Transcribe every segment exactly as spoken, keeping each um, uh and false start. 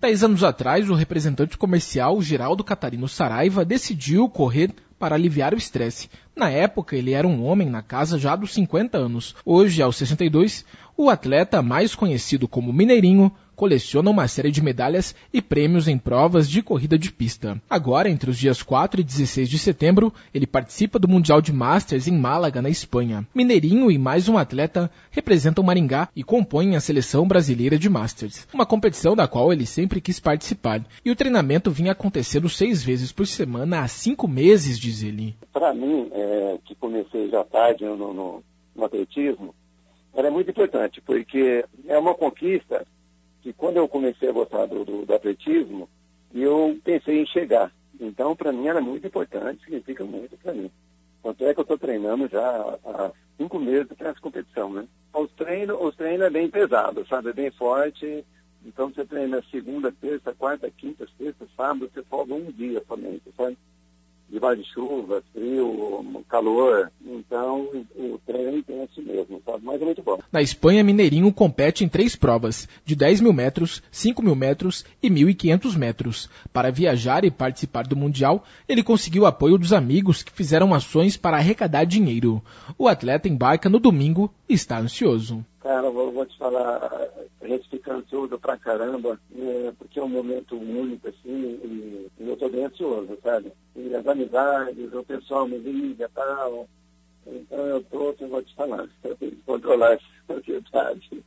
Dez anos atrás, o representante comercial Geraldo Catarino Saraiva decidiu correr para aliviar o estresse. Na época, ele era um homem na casa já dos cinquenta anos. Hoje, aos sessenta e dois, o atleta, mais conhecido como Mineirinho, coleciona uma série de medalhas e prêmios em provas de corrida de pista. Agora, entre os dias quatro e dezesseis de setembro, ele participa do Mundial de Masters em Málaga, na Espanha. Mineirinho e mais um atleta representam Maringá e compõem a seleção brasileira de Masters, uma competição da qual ele sempre quis participar. E o treinamento vinha acontecendo seis vezes por semana há cinco meses, diz ele. Para mim, é, que comecei já tarde no, no, no atletismo, era muito importante, porque é uma conquista que quando eu comecei a gostar do, do, do atletismo, eu pensei em chegar. Então, para mim, era muito importante, significa muito para mim. Tanto é que eu estou treinando já há cinco meses para essa competição, né? Os treinos, os treinos é bem pesado, sabe? É bem forte. Então, você treina segunda, terça, quarta, quinta, sexta, sábado, você folga um dia somente, sabe? Debaixo de chuva, frio, calor. Então, o treino é intenso mesmo, sabe? Mas é muito bom. Na Espanha, Mineirinho compete em três provas, de dez mil metros, cinco mil metros e mil e quinhentos metros. Para viajar e participar do Mundial, ele conseguiu apoio dos amigos que fizeram ações para arrecadar dinheiro. O atleta embarca no domingo e está ansioso. Cara, vou, vou te falar, a gente fica ansioso pra caramba, é, porque é um momento único, assim, e, e eu tô bem ansioso, sabe? E as amizades, o pessoal me liga e tal, então eu tô, eu vou te falar, eu tenho que controlar essa ansiedade.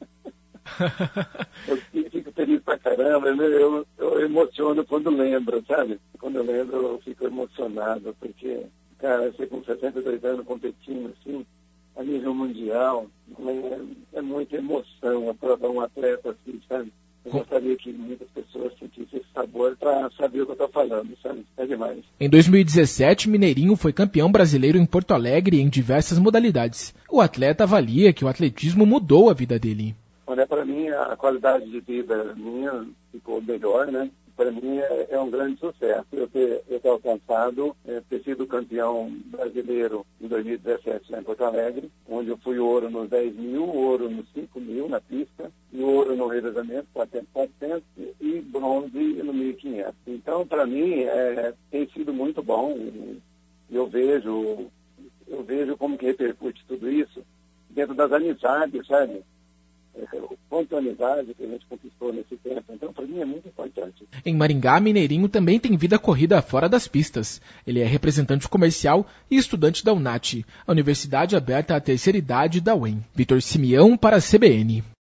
Eu fico feliz pra caramba, eu, eu, eu emociono quando lembro, sabe? Quando eu lembro eu fico emocionado, porque, cara, você com sessenta e dois anos competindo, assim, a nível mundial, é, é muita emoção para um atleta assim, sabe? Eu gostaria que muitas pessoas sentissem esse sabor para saber o que eu estou falando, sabe? É demais. Em dois mil e dezessete, Mineirinho foi campeão brasileiro em Porto Alegre em diversas modalidades. O atleta avalia que o atletismo mudou a vida dele. Olha, para mim, a qualidade de vida minha ficou melhor, né? Para mim é, é um grande sucesso eu ter, eu ter alcançado, é, ter sido campeão brasileiro em dois mil e dezessete lá em Porto Alegre, onde eu fui ouro nos dez mil, ouro nos cinco mil na pista, e ouro no revezamento, quatrocentos, quatrocentos e bronze no mil e quinhentos. Então, para mim, é, tem sido muito bom e eu vejo, eu vejo como que repercute tudo isso dentro das amizades, sabe? O ponto de amizade que a gente conquistou nesse tempo. Então, para mim, é muito importante. Em Maringá, Mineirinho também tem vida corrida fora das pistas. Ele é representante comercial e estudante da UNAT, a Universidade Aberta à Terceira Idade da U E M. Vitor Simeão para a C B N.